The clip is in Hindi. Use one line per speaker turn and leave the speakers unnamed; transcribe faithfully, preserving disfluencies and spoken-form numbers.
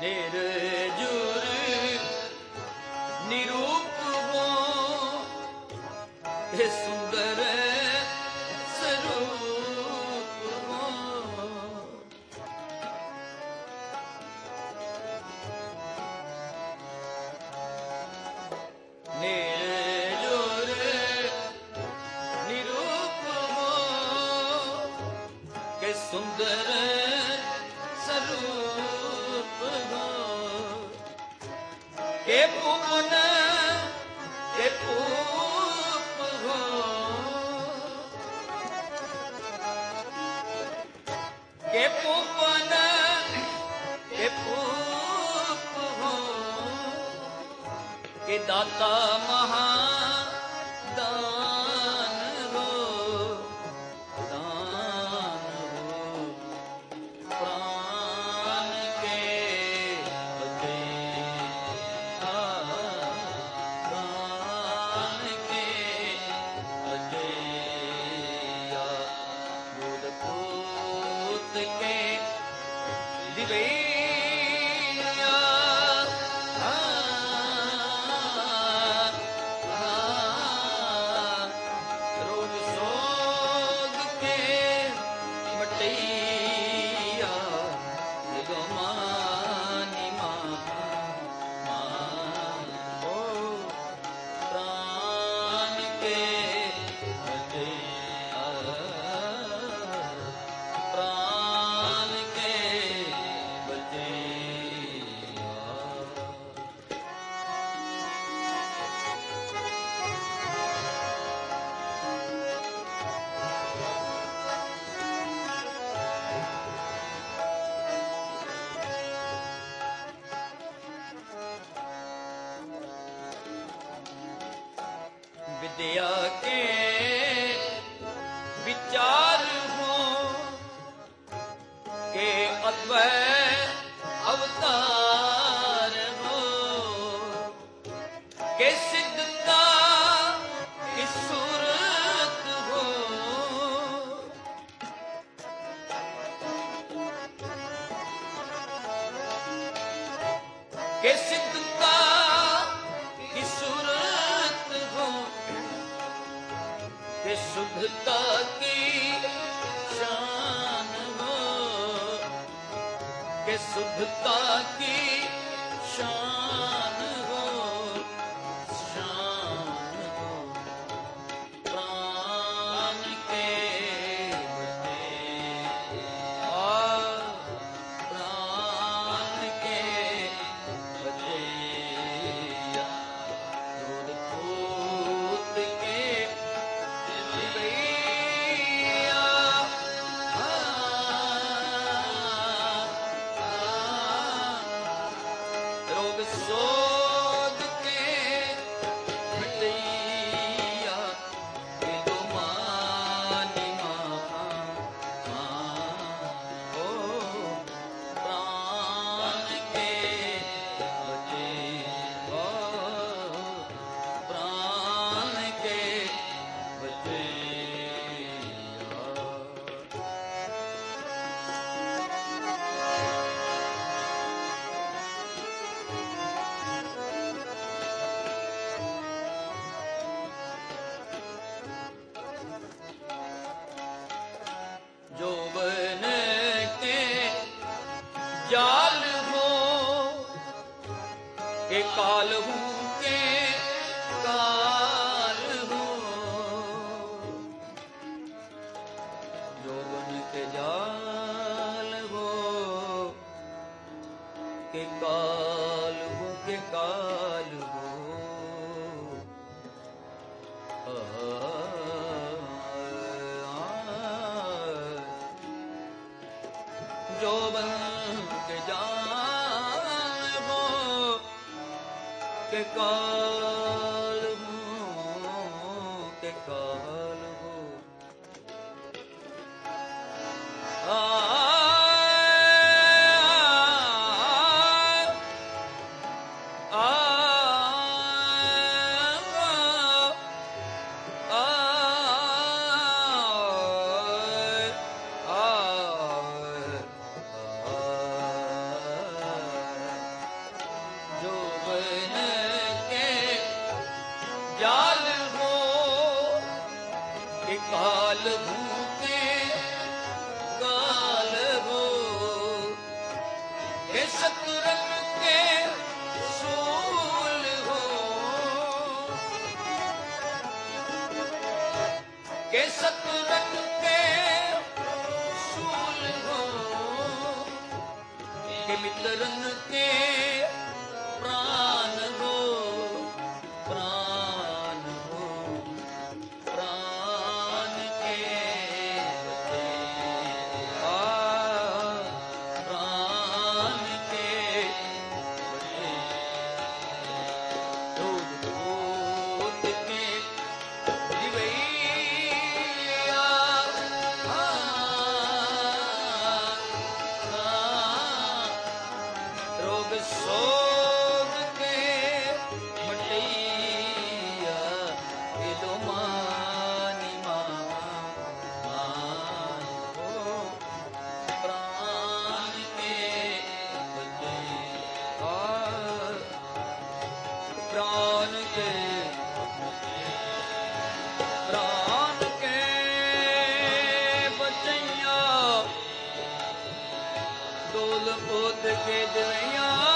निर्जुर निरूप हो हे सुंदर स्वरूप हो। निर्जुर निरूप हो के सुंदर स्वरूप हो के पूपन के पूप हो के पूपन के पूप हो के दाता महादान हो दान हो प्राण के बदे प्राण के बदे बुध पूत के दिवे विद्या के विचार हो के अद्वैत अवतार हो के सिद्धता की सूरत हो के सिद्धता की सूरत हो के शुद्धता की शान हो के शुद्धता की शान हो शान हो प्राण के बदे प्राण के बदे दूध पूत के सोद के मिटैया के दो मानी माँ ओ प्राण के बचे ओ प्राण के बचे जोबन के जाल हो के काल हूँ के काल हो जोबन के जाल हो के काल हूँ के काल हो जोबन के जाल हो के काल हो के काल हो आ भूखे गाल हो के शतरन के सूल हो के शतरन के सूल हो के मित्रन के प्राण हो प्राण हो प्राण के बचे आ प्राण के बचे दूध दूध के दिवैया रोग सोग के मटैया ये दो मानी मान हो प्राण के बचे और प्राण के प्राण के बचैया डोल पोत के दिवैया